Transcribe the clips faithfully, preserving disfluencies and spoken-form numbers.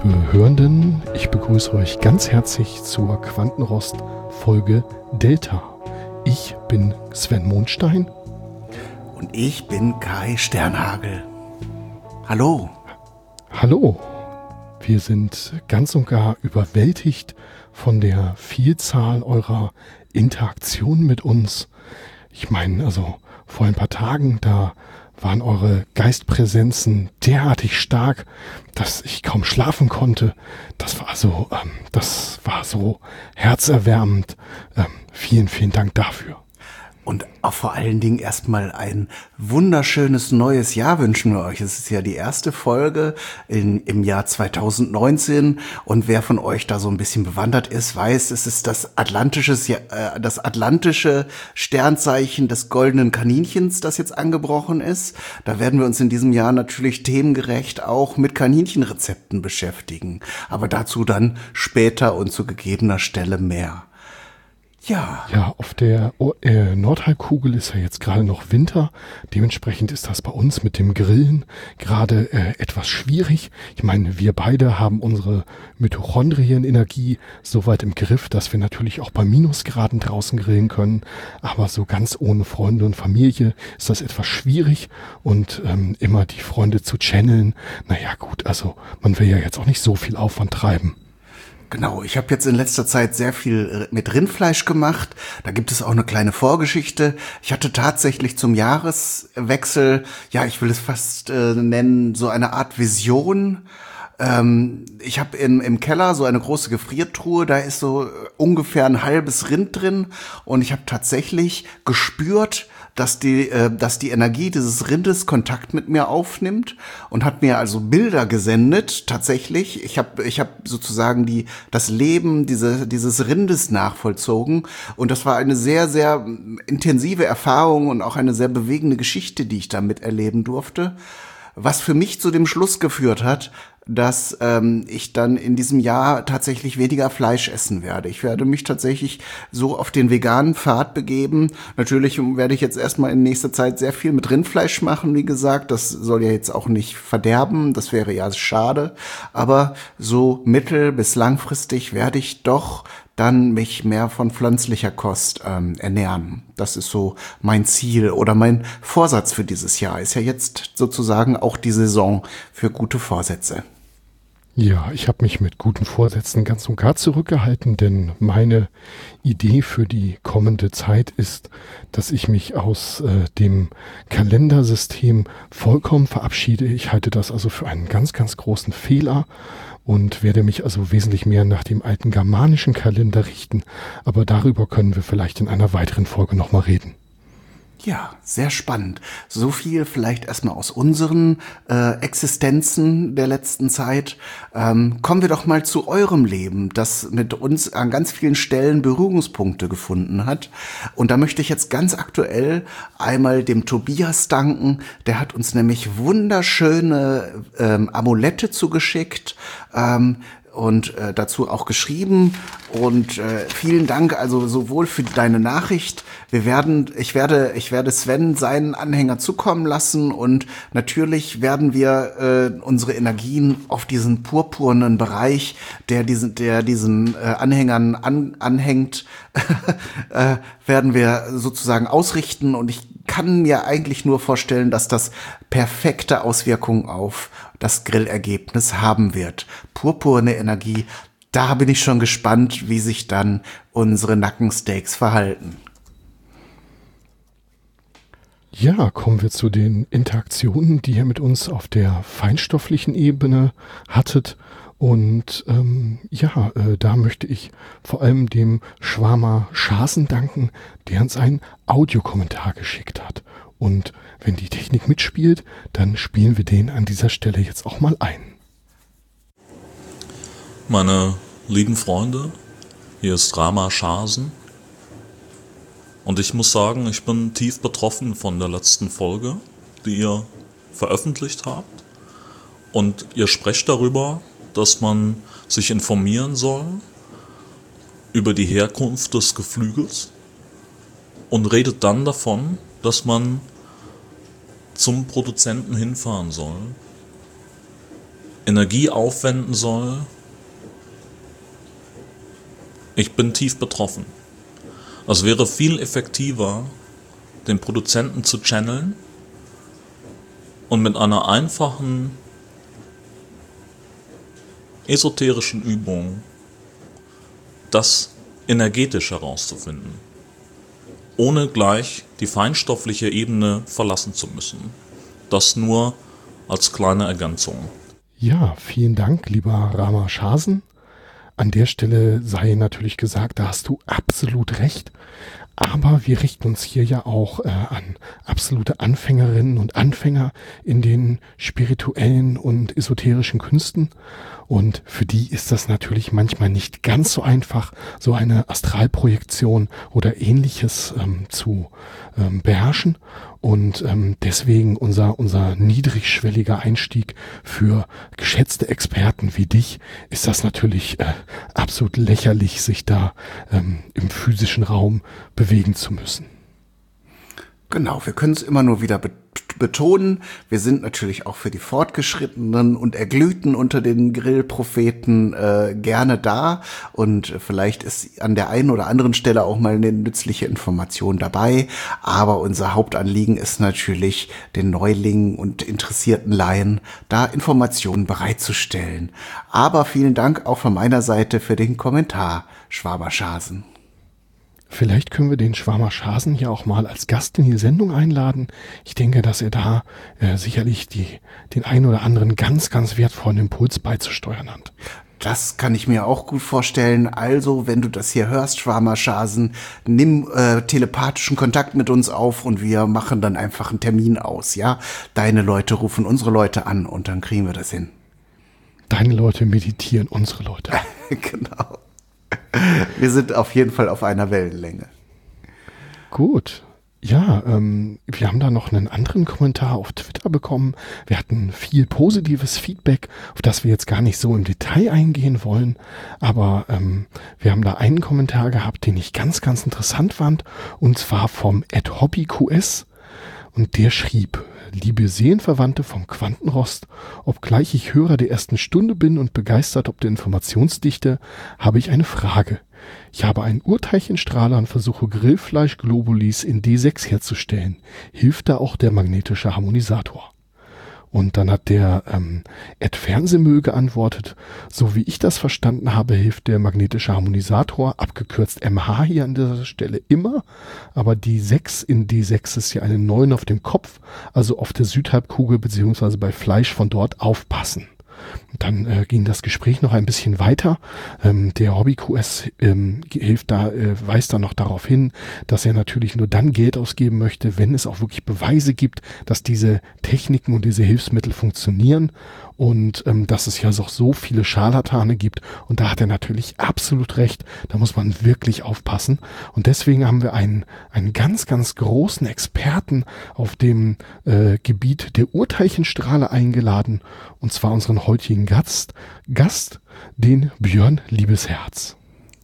liebe Hörenden, ich begrüße euch ganz herzlich zur Quantenrost Folge Delta. Ich bin Sven Mondstein. Und ich bin Kai Sternhagel. Hallo. Hallo. Wir sind ganz und gar überwältigt von der Vielzahl eurer Interaktionen mit uns. Ich meine, also vor ein paar Tagen, da waren eure Geistpräsenzen derartig stark, dass ich kaum schlafen konnte. Das war so, ähm, das war so herzerwärmend. Ähm, vielen, vielen Dank dafür. Und auch vor allen Dingen erstmal ein wunderschönes neues Jahr wünschen wir euch. Es ist ja die erste Folge in, im Jahr zwanzig neunzehn und wer von euch da so ein bisschen bewandert ist, weiß, es ist das atlantische, äh, das atlantische Sternzeichen des goldenen Kaninchens, das jetzt angebrochen ist. Da werden wir uns in diesem Jahr natürlich themengerecht auch mit Kaninchenrezepten beschäftigen. Aber dazu dann später und zu gegebener Stelle mehr. Ja. Ja, auf der äh, Nordhalbkugel ist ja jetzt gerade noch Winter. Dementsprechend ist das bei uns mit dem Grillen gerade äh, etwas schwierig. Ich meine, wir beide haben unsere Mitochondrienenergie so weit im Griff, dass wir natürlich auch bei Minusgraden draußen grillen können. Aber so ganz ohne Freunde und Familie ist das etwas schwierig. Und ähm, immer die Freunde zu channeln, naja gut, also man will ja jetzt auch nicht so viel Aufwand treiben. Genau, ich habe jetzt in letzter Zeit sehr viel mit Rindfleisch gemacht. Da gibt es auch eine kleine Vorgeschichte. Ich hatte tatsächlich zum Jahreswechsel, ja, ich will es fast äh, nennen, so eine Art Vision. Ähm, ich habe im, im Keller so eine große Gefriertruhe, da ist so ungefähr ein halbes Rind drin und ich habe tatsächlich gespürt, dass die, äh, dass die Energie dieses Rindes Kontakt mit mir aufnimmt und hat mir also Bilder gesendet, tatsächlich. Ich habe ich hab sozusagen die, das Leben diese, dieses Rindes nachvollzogen und das war eine sehr, sehr intensive Erfahrung und auch eine sehr bewegende Geschichte, die ich damit erleben durfte. Was für mich zu dem Schluss geführt hat, dass ähm, ich dann in diesem Jahr tatsächlich weniger Fleisch essen werde. Ich werde mich tatsächlich so auf den veganen Pfad begeben. Natürlich werde ich jetzt erstmal in nächster Zeit sehr viel mit Rindfleisch machen, wie gesagt. Das soll ja jetzt auch nicht verderben, das wäre ja schade. Aber so mittel- bis langfristig werde ich doch dann mich mehr von pflanzlicher Kost ähm, ernähren. Das ist so mein Ziel oder mein Vorsatz für dieses Jahr. Ist ja jetzt sozusagen auch die Saison für gute Vorsätze. Ja, ich habe mich mit guten Vorsätzen ganz und gar zurückgehalten, denn meine Idee für die kommende Zeit ist, dass ich mich aus äh, dem Kalendersystem vollkommen verabschiede. Ich halte das also für einen ganz, ganz großen Fehler und werde mich also wesentlich mehr nach dem alten germanischen Kalender richten. Aber darüber können wir vielleicht in einer weiteren Folge nochmal reden. Ja, sehr spannend. So viel vielleicht erstmal aus unseren äh, Existenzen der letzten Zeit. Ähm, kommen wir doch mal zu eurem Leben, das mit uns an ganz vielen Stellen Berührungspunkte gefunden hat. Und da möchte ich jetzt ganz aktuell einmal dem Tobias danken. Der hat uns nämlich wunderschöne ähm, Amulette zugeschickt. Ähm, und äh, dazu auch geschrieben und äh, vielen Dank also sowohl für deine Nachricht. Wir werden, ich werde, ich werde Sven seinen Anhänger zukommen lassen und natürlich werden wir äh, unsere Energien auf diesen purpurnen Bereich, der diesen, der diesen äh, Anhängern an, anhängt, äh, werden wir sozusagen ausrichten und ich kann mir eigentlich nur vorstellen, dass das perfekte Auswirkungen auf das Grillergebnis haben wird. Purpurne Energie, da bin ich schon gespannt, wie sich dann unsere Nackensteaks verhalten. Ja, kommen wir zu den Interaktionen, die ihr mit uns auf der feinstofflichen Ebene hattet. Und ähm, ja, äh, da möchte ich vor allem dem Schwarmer Schasen danken, der uns einen Audiokommentar geschickt hat. Und wenn die Technik mitspielt, dann spielen wir den an dieser Stelle jetzt auch mal ein. Meine lieben Freunde, hier ist Rama Schasen. Und ich muss sagen, ich bin tief betroffen von der letzten Folge, die ihr veröffentlicht habt. Und ihr sprecht darüber, dass man sich informieren soll über die Herkunft des Geflügels und redet dann davon, dass man zum Produzenten hinfahren soll Energie aufwenden soll. Ich bin tief betroffen. Es wäre viel effektiver, den Produzenten zu channeln und mit einer einfachen esoterischen Übung das energetisch herauszufinden, ohne gleich die feinstoffliche Ebene verlassen zu müssen. Das nur als kleine Ergänzung. Ja, vielen Dank, lieber Rama Schasen. An der Stelle sei natürlich gesagt, da hast du absolut recht. Aber wir richten uns hier ja auch äh, an absolute Anfängerinnen und Anfänger in den spirituellen und esoterischen Künsten. Und für die ist das natürlich manchmal nicht ganz so einfach, so eine Astralprojektion oder Ähnliches ähm, zu ähm, beherrschen. Und ähm, deswegen unser, unser niedrigschwelliger Einstieg für geschätzte Experten wie dich ist das natürlich äh, absolut lächerlich, sich da ähm, im physischen Raum bewegen zu müssen. Genau, wir können es immer nur wieder be- betonen. Wir sind natürlich auch für die Fortgeschrittenen und Erglühten unter den Grillpropheten äh, gerne da. Und vielleicht ist an der einen oder anderen Stelle auch mal eine nützliche Information dabei. Aber unser Hauptanliegen ist natürlich, den Neulingen und interessierten Laien da Informationen bereitzustellen. Aber vielen Dank auch von meiner Seite für den Kommentar, Schwaber Schasen. Vielleicht können wir den Schwaber Schasen hier auch mal als Gast in die Sendung einladen. Ich denke, dass er da äh, sicherlich die, den einen oder anderen ganz, ganz wertvollen Impuls beizusteuern hat. Das kann ich mir auch gut vorstellen. Also, wenn du das hier hörst, Schwaber Schasen, nimm äh, telepathischen Kontakt mit uns auf und wir machen dann einfach einen Termin aus, ja? Deine Leute rufen unsere Leute an und dann kriegen wir das hin. Deine Leute meditieren unsere Leute. Genau. Wir sind auf jeden Fall auf einer Wellenlänge. Gut. Ja, ähm, wir haben da noch einen anderen Kommentar auf Twitter bekommen. Wir hatten viel positives Feedback, auf das wir jetzt gar nicht so im Detail eingehen wollen. Aber ähm, wir haben da einen Kommentar gehabt, den ich ganz, ganz interessant fand. Und zwar vom @hobbyqs. Und der schrieb: Liebe Seelenverwandte vom Quantenrost, obgleich ich Hörer der ersten Stunde bin und begeistert ob der Informationsdichte, habe ich eine Frage. Ich habe einen Urteilchenstrahler und versuche Grillfleisch-Globulis in D sechs herzustellen. Hilft da auch der magnetische Harmonisator? Und dann hat der ähm, Ed Fernsehmüll geantwortet: So wie ich das verstanden habe, hilft der magnetische Harmonisator, abgekürzt M H hier an dieser Stelle immer. Aber die sechs in D sechs ist ja eine neun auf dem Kopf, also auf der Südhalbkugel beziehungsweise bei Fleisch von dort aufpassen. Und dann äh, ging das Gespräch noch ein bisschen weiter. Ähm, der Hobby-Q S ähm, hilft da, äh, weist dann noch darauf hin, dass er natürlich nur dann Geld ausgeben möchte, wenn es auch wirklich Beweise gibt, dass diese Techniken und diese Hilfsmittel funktionieren. Und ähm, dass es ja auch so viele Scharlatane gibt. Und da hat er natürlich absolut recht. Da muss man wirklich aufpassen. Und deswegen haben wir einen, einen ganz, ganz großen Experten auf dem äh, Gebiet der Urteilchenstrahler eingeladen. Und zwar unseren heutigen Gast, Gast, den Björn Liebesherz.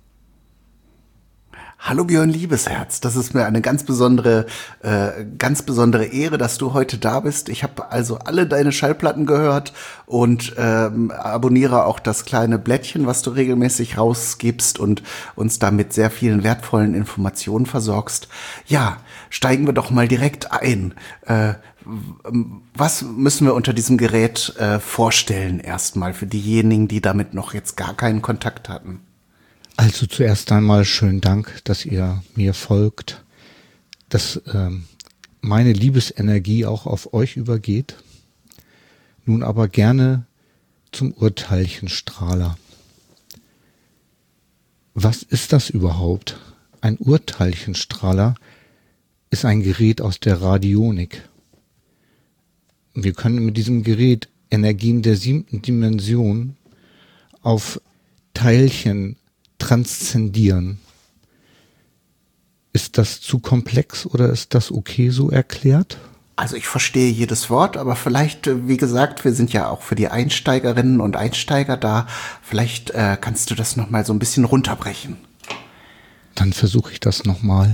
Hallo Björn Liebesherz, das ist mir eine ganz besondere, äh, ganz besondere Ehre, dass du heute da bist. Ich habe also alle deine Schallplatten gehört und ähm, abonniere auch das kleine Blättchen, was du regelmäßig rausgibst und uns damit sehr vielen wertvollen Informationen versorgst. Ja, steigen wir doch mal direkt ein. Äh, was müssen wir unter diesem Gerät äh, vorstellen erstmal für diejenigen, die damit noch jetzt gar keinen Kontakt hatten? Also zuerst einmal schönen Dank, dass ihr mir folgt, dass ähm, meine Liebesenergie auch auf euch übergeht. Nun aber gerne zum Urteilchenstrahler. Was ist das überhaupt? Ein Urteilchenstrahler ist ein Gerät aus der Radionik. Wir können mit diesem Gerät Energien der siebten Dimension auf Teilchen transzendieren. Ist das zu komplex oder ist das okay so erklärt? Also ich verstehe jedes Wort, aber vielleicht, wie gesagt, wir sind ja auch für die Einsteigerinnen und Einsteiger da. Vielleicht äh, kannst du das nochmal so ein bisschen runterbrechen. Dann versuche ich das nochmal.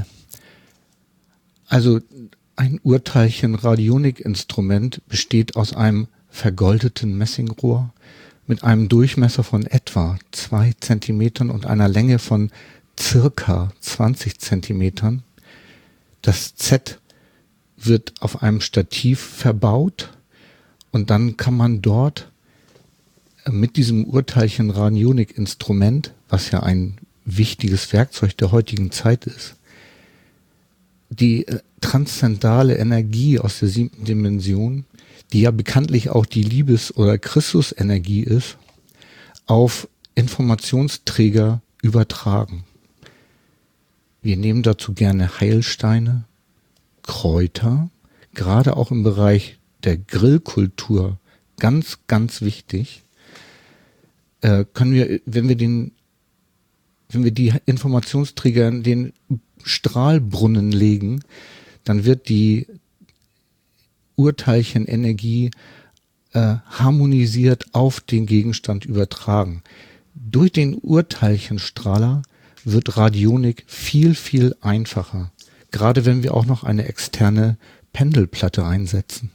Also ein Urteilchen-Radionik-Instrument besteht aus einem vergoldeten Messingrohr mit einem Durchmesser von etwa zwei Zentimetern und einer Länge von circa zwanzig Zentimetern. Das Z wird auf einem Stativ verbaut und dann kann man dort mit diesem Urteilchen Radionik-Instrument, was ja ein wichtiges Werkzeug der heutigen Zeit ist, die transzendentale Energie aus der siebten Dimension, die ja bekanntlich auch die Liebes- oder Christusenergie ist, auf Informationsträger übertragen. Wir nehmen dazu gerne Heilsteine, Kräuter, gerade auch im Bereich der Grillkultur, ganz, ganz wichtig. Äh, können wir, wenn wir den, wenn wir die Informationsträger in den Strahlbrunnen legen, dann wird die Urteilchenenergie äh, harmonisiert auf den Gegenstand übertragen. Durch den Urteilchenstrahler wird Radionik viel, viel einfacher. Gerade wenn wir auch noch eine externe Pendelplatte einsetzen.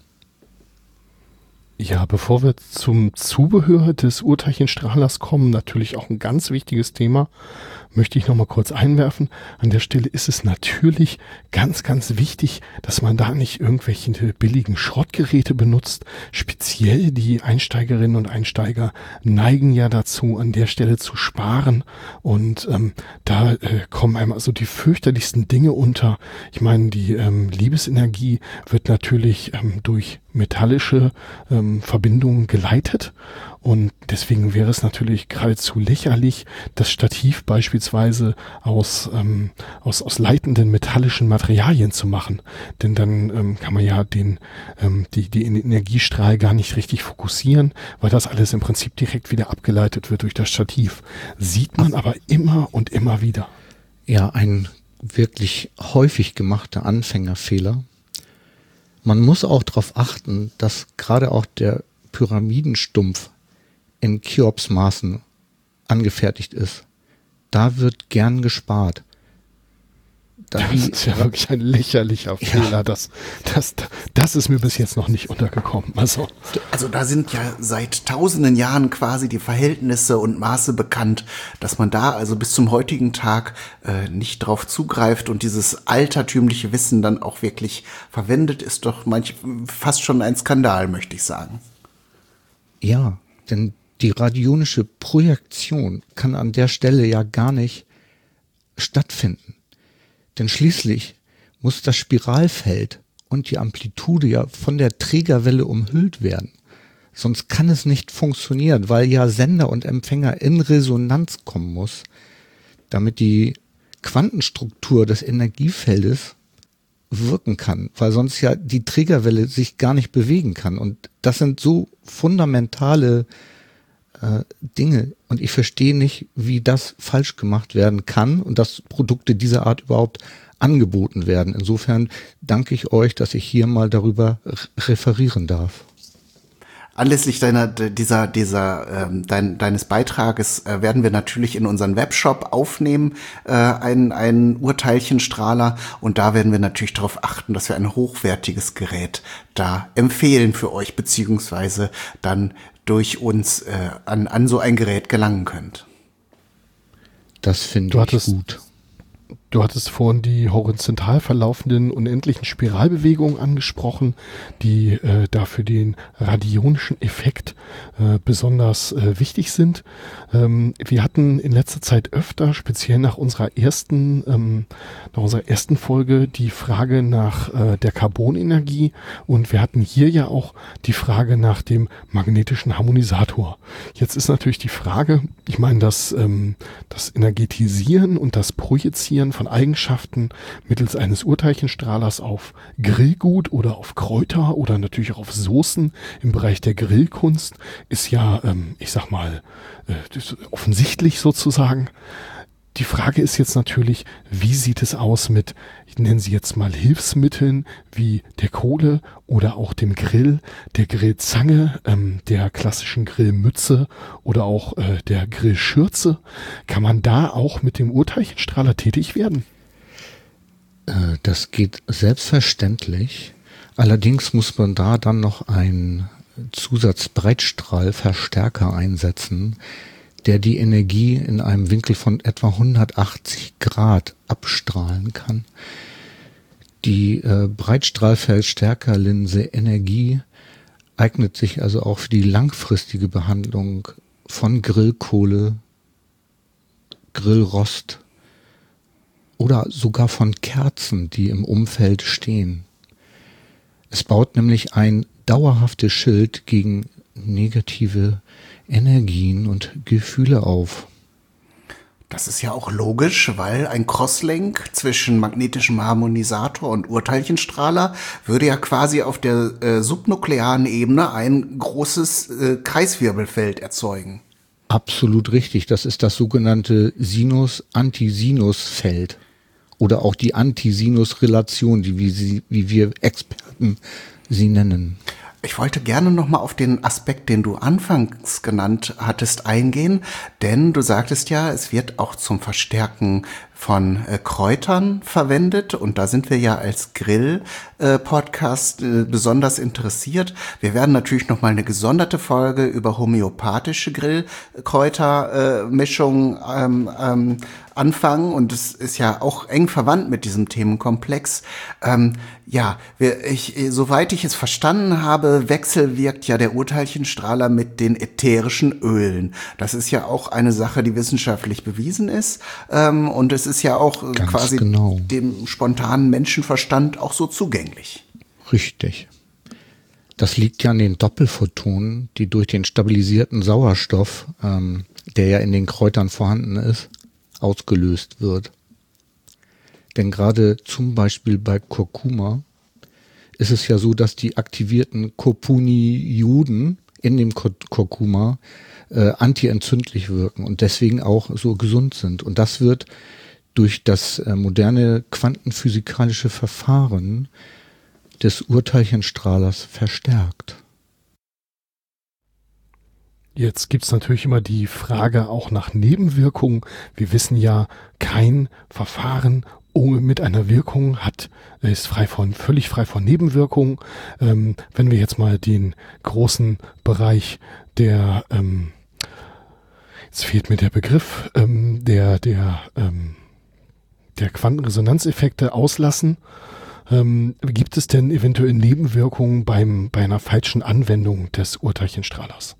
Ja, bevor wir zum Zubehör des Urteilchenstrahlers kommen, natürlich auch ein ganz wichtiges Thema, möchte ich noch mal kurz einwerfen. An der Stelle ist es natürlich ganz, ganz wichtig, dass man da nicht irgendwelche billigen Schrottgeräte benutzt. Speziell die Einsteigerinnen und Einsteiger neigen ja dazu, an der Stelle zu sparen. Und ähm, da äh, kommen einem also die fürchterlichsten Dinge unter. Ich meine, die ähm, Liebesenergie wird natürlich ähm, durch metallische ähm, Verbindungen geleitet. Und deswegen wäre es natürlich geradezu lächerlich, das Stativ beispielsweise aus, ähm, aus, aus leitenden metallischen Materialien zu machen. Denn dann ähm, kann man ja den, ähm, die, die Energiestrahl gar nicht richtig fokussieren, weil das alles im Prinzip direkt wieder abgeleitet wird durch das Stativ. Sieht man aber immer und immer wieder. Ja, ein wirklich häufig gemachter Anfängerfehler. Man muss auch darauf achten, dass gerade auch der Pyramidenstumpf in Cheops-Maßen angefertigt ist. Da wird gern gespart. Da das die, ist ja wirklich ein lächerlicher ja. Fehler. Das, das, das ist mir bis jetzt noch nicht untergekommen. Also, also da sind ja seit tausenden Jahren quasi die Verhältnisse und Maße bekannt, dass man da also bis zum heutigen Tag äh, nicht drauf zugreift und dieses altertümliche Wissen dann auch wirklich verwendet, ist doch manch, fast schon ein Skandal, möchte ich sagen. Ja, denn die radionische Projektion kann an der Stelle ja gar nicht stattfinden. Denn schließlich muss das Spiralfeld und die Amplitude ja von der Trägerwelle umhüllt werden. Sonst kann es nicht funktionieren, weil ja Sender und Empfänger in Resonanz kommen muss, damit die Quantenstruktur des Energiefeldes wirken kann, weil sonst ja die Trägerwelle sich gar nicht bewegen kann. Und das sind so fundamentale äh, Dinge. Und ich verstehe nicht, wie das falsch gemacht werden kann und dass Produkte dieser Art überhaupt angeboten werden. Insofern danke ich euch, dass ich hier mal darüber referieren darf. Anlässlich deiner, dieser, dieser, ähm, dein, deines Beitrages äh, werden wir natürlich in unseren Webshop aufnehmen, äh, einen, einen Urteilchenstrahler. Und da werden wir natürlich darauf achten, dass wir ein hochwertiges Gerät da empfehlen für euch, beziehungsweise dann durch uns äh, an, an so ein Gerät gelangen könnt. Das finde ich gut. Du hattest vorhin die horizontal verlaufenden unendlichen Spiralbewegungen angesprochen, die äh, dafür den radionischen Effekt äh, besonders äh, wichtig sind. Ähm, wir hatten in letzter Zeit öfter, speziell nach unserer ersten, ähm, nach unserer ersten Folge, die Frage nach äh, der Carbonenergie, und wir hatten hier ja auch die Frage nach dem magnetischen Harmonisator. Jetzt ist natürlich die Frage, ich meine, das, ähm, das Energetisieren und das Projizieren von Eigenschaften mittels eines Urteilchenstrahlers auf Grillgut oder auf Kräuter oder natürlich auch auf Soßen im Bereich der Grillkunst ist ja, ähm, ich sag mal, äh, offensichtlich sozusagen. Die Frage ist jetzt natürlich, wie sieht es aus mit, ich nenne sie jetzt mal Hilfsmitteln wie der Kohle oder auch dem Grill, der Grillzange, ähm, der klassischen Grillmütze oder auch äh, der Grillschürze. Kann man da auch mit dem Urteilchenstrahler tätig werden? Äh, das geht selbstverständlich. Allerdings muss man da dann noch ein Zusatzbreitstrahlverstärker einsetzen, der die Energie in einem Winkel von etwa hundertachtzig Grad abstrahlen kann. Die äh, Breitstrahlverstärkerlinse Energie eignet sich also auch für die langfristige Behandlung von Grillkohle, Grillrost oder sogar von Kerzen, die im Umfeld stehen. Es baut nämlich ein dauerhaftes Schild gegen negative Energien und Gefühle auf. Das ist ja auch logisch, weil ein Crosslink zwischen magnetischem Harmonisator und Urteilchenstrahler würde ja quasi auf der äh, subnuklearen Ebene ein großes äh, Kreiswirbelfeld erzeugen. Absolut richtig. Das ist das sogenannte Sinus-Antisinus-Feld oder auch die Antisinus-Relation, die wie, sie, wie wir Experten sie nennen. Ich wollte gerne noch mal auf den Aspekt, den du anfangs genannt hattest, eingehen, denn du sagtest ja, es wird auch zum Verstärken von äh, Kräutern verwendet und da sind wir ja als Grill-Podcast äh, äh, besonders interessiert. Wir werden natürlich noch mal eine gesonderte Folge über homöopathische Grillkräutermischungen äh, ähm, ähm, anfangen und es ist ja auch eng verwandt mit diesem Themenkomplex. Ähm, ja, wir, ich, soweit ich es verstanden habe, wechselwirkt ja der Urteilchenstrahler mit den ätherischen Ölen. Das ist ja auch eine Sache, die wissenschaftlich bewiesen ist ähm, und es ist ja auch Ganz quasi genau. dem spontanen Menschenverstand auch so zugänglich. Richtig. Das liegt ja an den Doppelphotonen, die durch den stabilisierten Sauerstoff, ähm, der ja in den Kräutern vorhanden ist, ausgelöst wird. Denn gerade zum Beispiel bei Kurkuma ist es ja so, dass die aktivierten Kurkunioden in dem Kur- Kurkuma äh, antientzündlich wirken und deswegen auch so gesund sind. Und das wird durch das äh, moderne quantenphysikalische Verfahren des Urteilchenstrahlers verstärkt. Jetzt gibt's natürlich immer die Frage auch nach Nebenwirkungen. Wir wissen ja, kein Verfahren mit einer Wirkung hat, ist frei von, völlig frei von Nebenwirkungen. Ähm, wenn wir jetzt mal den großen Bereich der, ähm, jetzt fehlt mir der Begriff, ähm, der, der, ähm, der Quantenresonanzeffekte auslassen, ähm, gibt es denn eventuell Nebenwirkungen beim, bei einer falschen Anwendung des Urteilchenstrahlers?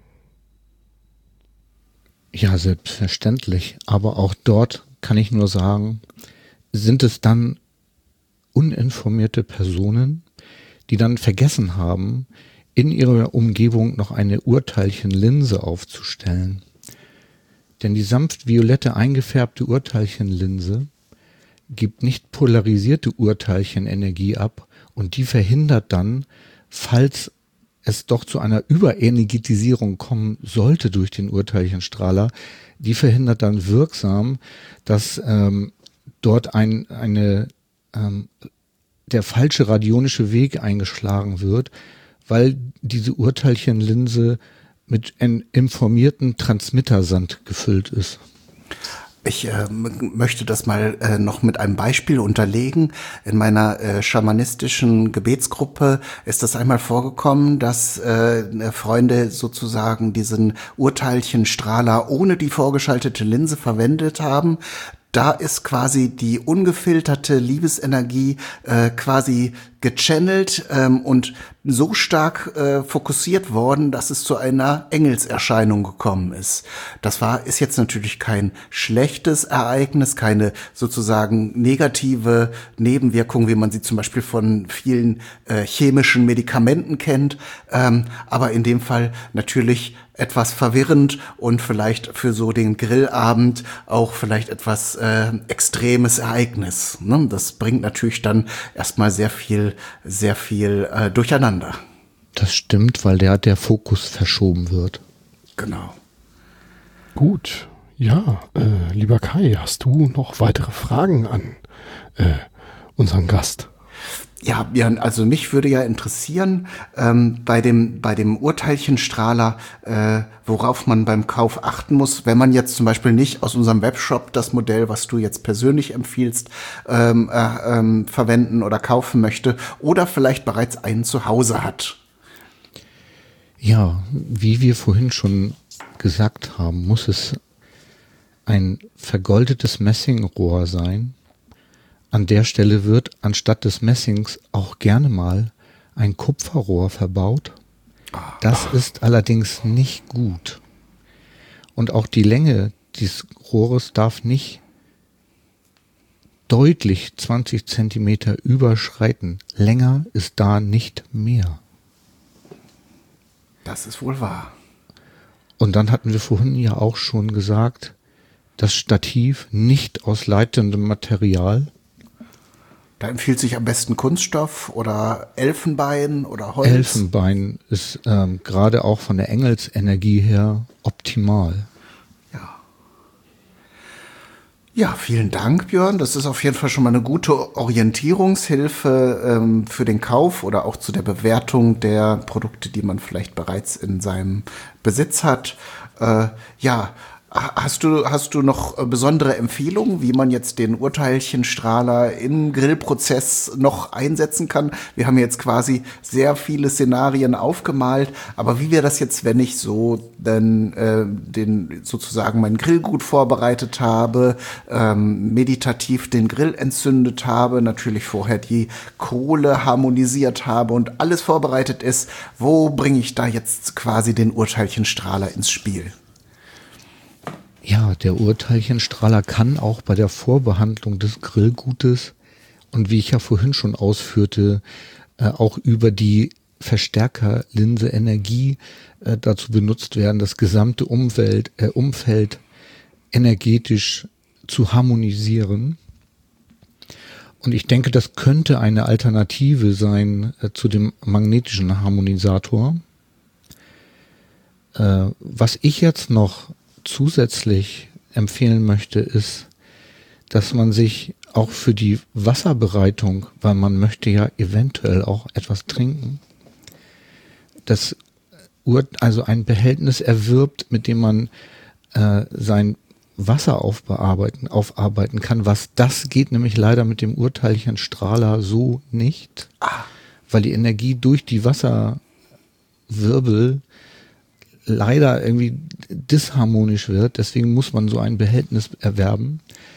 Ja, selbstverständlich. Aber auch dort kann ich nur sagen, sind es dann uninformierte Personen, die dann vergessen haben, in ihrer Umgebung noch eine Urteilchenlinse aufzustellen. Denn die sanft violette eingefärbte Urteilchenlinse gibt nicht polarisierte Urteilchenenergie ab und die verhindert dann, falls es doch zu einer Überenergetisierung kommen sollte durch den Urteilchenstrahler, die verhindert dann wirksam, dass ähm, dort ein eine ähm, der falsche radionische Weg eingeschlagen wird, weil diese Urteilchenlinse mit einem informierten Transmittersand gefüllt ist. Ich äh, möchte das mal äh, noch mit einem Beispiel unterlegen. In meiner äh, schamanistischen Gebetsgruppe ist das einmal vorgekommen, dass äh, Freunde sozusagen diesen Urteilchenstrahler ohne die vorgeschaltete Linse verwendet haben. Da ist quasi die ungefilterte Liebesenergie äh, quasi gechannelt ähm, und so stark äh, fokussiert worden, dass es zu einer Engelserscheinung gekommen ist. Das war ist jetzt natürlich kein schlechtes Ereignis, keine sozusagen negative Nebenwirkung, wie man sie zum Beispiel von vielen äh, chemischen Medikamenten kennt, ähm, aber in dem Fall natürlich etwas verwirrend und vielleicht für so den Grillabend auch vielleicht etwas äh, extremes Ereignis. Ne? Das bringt natürlich dann erstmal sehr viel, sehr viel äh, durcheinander. Das stimmt, weil der, der Fokus verschoben wird. Genau. Gut, ja, äh, lieber Kai, hast du noch weitere Fragen an äh, unseren Gast? Ja, ja, also mich würde ja interessieren, ähm, bei dem bei dem Urteilchenstrahler, äh, worauf man beim Kauf achten muss, wenn man jetzt zum Beispiel nicht aus unserem Webshop das Modell, was du jetzt persönlich empfiehlst, ähm, äh, ähm, verwenden oder kaufen möchte oder vielleicht bereits einen zu Hause hat. Ja, wie wir vorhin schon gesagt haben, muss es ein vergoldetes Messingrohr sein. An der Stelle wird anstatt des Messings auch gerne mal ein Kupferrohr verbaut. Das ist allerdings nicht gut. Und auch die Länge dieses Rohres darf nicht deutlich zwanzig Zentimeter überschreiten. Länger ist da nicht mehr. Das ist wohl wahr. Und dann hatten wir vorhin ja auch schon gesagt, das Stativ nicht aus leitendem Material. Da empfiehlt sich am besten Kunststoff oder Elfenbein oder Holz. Elfenbein ist ähm, gerade auch von der Engelsenergie her optimal. Ja. Ja, vielen Dank, Björn. Das ist auf jeden Fall schon mal eine gute Orientierungshilfe ähm, für den Kauf oder auch zu der Bewertung der Produkte, die man vielleicht bereits in seinem Besitz hat. Äh, ja, hast du, hast du noch besondere Empfehlungen, wie man jetzt den Urteilchenstrahler im Grillprozess noch einsetzen kann? Wir haben jetzt quasi sehr viele Szenarien aufgemalt, aber wie wäre das jetzt, wenn ich so dann äh, den sozusagen meinen Grill gut vorbereitet habe, ähm, meditativ den Grill entzündet habe, natürlich vorher die Kohle harmonisiert habe und alles vorbereitet ist, wo bringe ich da jetzt quasi den Urteilchenstrahler ins Spiel? Ja, der Urteilchenstrahler kann auch bei der Vorbehandlung des Grillgutes und wie ich ja vorhin schon ausführte, äh, auch über die Verstärkerlinse Energie äh, dazu benutzt werden, das gesamte Umwelt, äh, Umfeld energetisch zu harmonisieren. Und ich denke, das könnte eine Alternative sein äh, zu dem magnetischen Harmonisator. Äh, was ich jetzt noch zusätzlich empfehlen möchte, ist, dass man sich auch für die Wasserbereitung, weil man möchte ja eventuell auch etwas trinken, das Ur, also ein Behältnis erwirbt, mit dem man äh, sein Wasser aufbearbeiten, aufarbeiten kann. Was das geht nämlich leider mit dem Urteilchenstrahler so nicht, ah. weil die Energie durch die Wasserwirbel leider irgendwie disharmonisch wird. Deswegen muss man so ein Behältnis erwerben.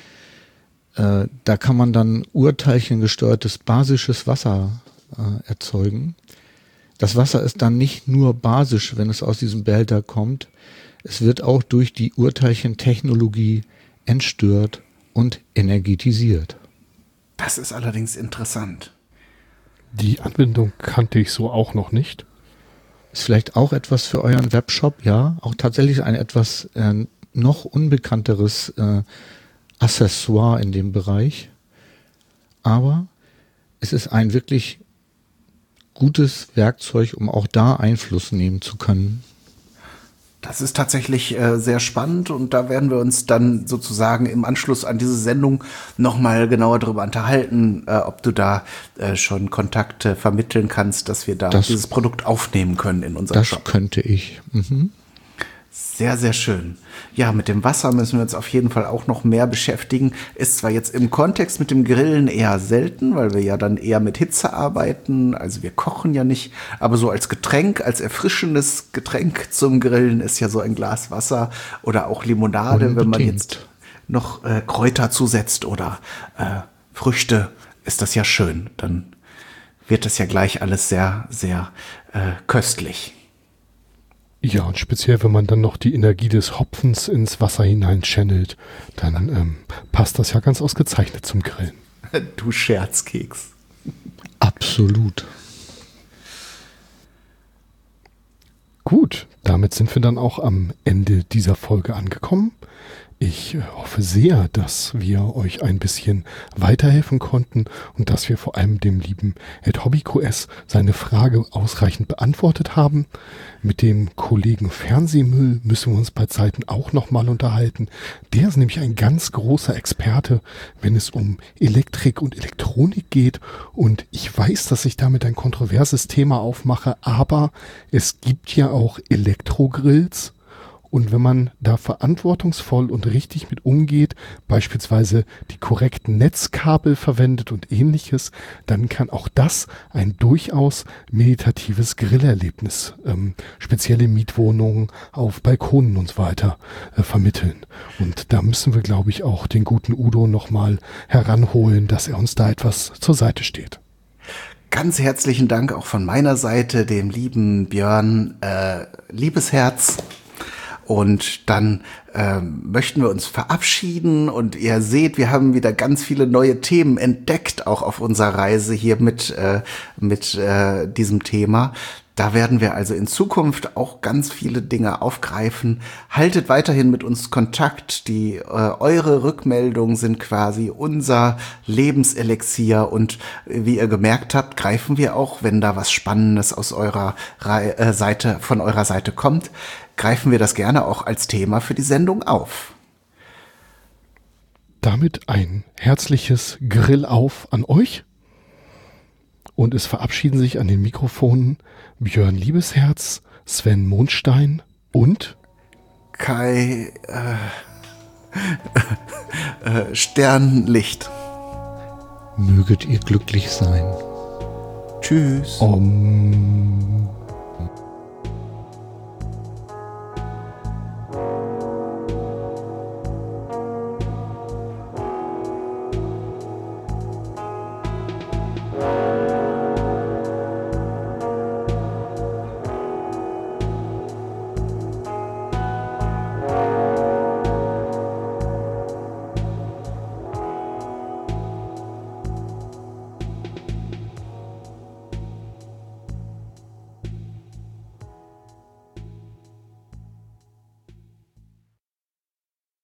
Äh, da kann man dann urteilchengesteuertes basisches Wasser äh, erzeugen. Das Wasser ist dann nicht nur basisch, wenn es aus diesem Behälter kommt. Es wird auch durch die Urteilchentechnologie entstört und energetisiert. Das ist allerdings interessant. Die Anwendung kannte ich so auch noch nicht. Ist vielleicht auch etwas für euren Webshop, ja. Auch tatsächlich ein etwas äh, noch unbekannteres äh, Accessoire in dem Bereich. Aber es ist ein wirklich gutes Werkzeug, um auch da Einfluss nehmen zu können. Das ist tatsächlich äh, sehr spannend und da werden wir uns dann sozusagen im Anschluss an diese Sendung nochmal genauer darüber unterhalten, äh, ob du da äh, schon Kontakte vermitteln kannst, dass wir da das, dieses Produkt aufnehmen können in unserem das Shop. Das könnte ich. Mhm. Sehr, sehr schön. Ja, mit dem Wasser müssen wir uns auf jeden Fall auch noch mehr beschäftigen. Ist zwar jetzt im Kontext mit dem Grillen eher selten, weil wir ja dann eher mit Hitze arbeiten. Also wir kochen ja nicht. Aber so als Getränk, als erfrischendes Getränk zum Grillen ist ja so ein Glas Wasser oder auch Limonade, Unbedingt. Wenn man jetzt noch äh, Kräuter zusetzt oder äh, Früchte, ist das ja schön. Dann wird das ja gleich alles sehr, sehr äh, köstlich. Ja, und speziell, wenn man dann noch die Energie des Hopfens ins Wasser hinein channelt, dann ähm, passt das ja ganz ausgezeichnet zum Grillen. Du Scherzkeks. Absolut. Gut, damit sind wir dann auch am Ende dieser Folge angekommen. Ich hoffe sehr, dass wir euch ein bisschen weiterhelfen konnten und dass wir vor allem dem lieben Ed HobbyQS seine Frage ausreichend beantwortet haben. Mit dem Kollegen Fernsehmüll müssen wir uns bei Zeiten auch nochmal unterhalten. Der ist nämlich ein ganz großer Experte, wenn es um Elektrik und Elektronik geht. Und ich weiß, dass ich damit ein kontroverses Thema aufmache, aber es gibt ja auch Elektrogrills. Und wenn man da verantwortungsvoll und richtig mit umgeht, beispielsweise die korrekten Netzkabel verwendet und ähnliches, dann kann auch das ein durchaus meditatives Grillerlebnis, ähm, spezielle Mietwohnungen auf Balkonen und so weiter äh, vermitteln. Und da müssen wir, glaube ich, auch den guten Udo nochmal heranholen, dass er uns da etwas zur Seite steht. Ganz herzlichen Dank auch von meiner Seite, dem lieben Björn, äh, Liebesherz. Und dann ähm, möchten wir uns verabschieden und ihr seht, wir haben wieder ganz viele neue Themen entdeckt, auch auf unserer Reise hier mit, äh, mit äh, diesem Thema. Da werden wir also in Zukunft auch ganz viele Dinge aufgreifen. Haltet weiterhin mit uns Kontakt. Die äh, eure Rückmeldungen sind quasi unser Lebenselixier und äh, wie ihr gemerkt habt, greifen wir auch, wenn da was Spannendes aus eurer Re- äh, Seite von eurer Seite kommt, greifen wir das gerne auch als Thema für die Sendung auf. Damit ein herzliches Grillauf an euch. Und es verabschieden sich an den Mikrofonen Björn Liebesherz, Sven Mondstein und Kai äh, äh, Sternlicht. Möget ihr glücklich sein. Tschüss. Om.